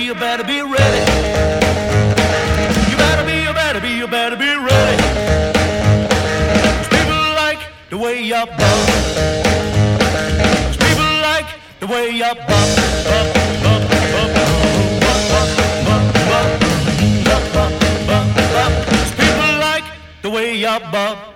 you better be ready. You better be ready. 'Cause people like the way you bump. 'Cause people like the way you bump, bump, bump, bump, bump, bump, bump, bump, bump, bump, bump, bump. 'Cause people like the way you bump.